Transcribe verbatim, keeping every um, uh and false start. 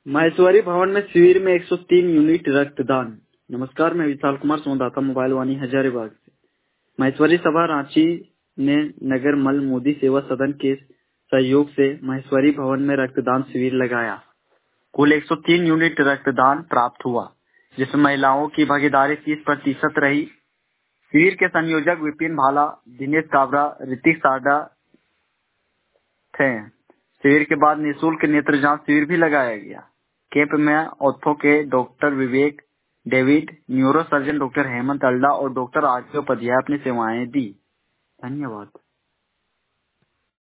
महेश्वरी भवन में शिविर में एक सौ तीन यूनिट रक्तदान। नमस्कार, मैं विशाल कुमार संवाददाता मोबाइल वाणी हजारीबाग से। महेश्वरी सभा रांची ने नगर मल मोदी सेवा सदन के सहयोग से महेश्वरी भवन में रक्तदान शिविर लगाया। कुल एक सौ तीन यूनिट रक्तदान प्राप्त हुआ, जिसमें महिलाओं की भागीदारी तीस प्रतिशत रही। शिविर के संयोजक विपिन भाला, दिनेश काबरा, ऋतिक साडा थे। शिविर के बाद निःशुल्क नेत्र जांच शिविर भी लगाया गया। कैंप में ऑर्थो के doctor Vivek David, neuro surgeon doctor Hemant Alda और डॉक्टर आर के उपाध्याय अपनी सेवाएं दी। धन्यवाद।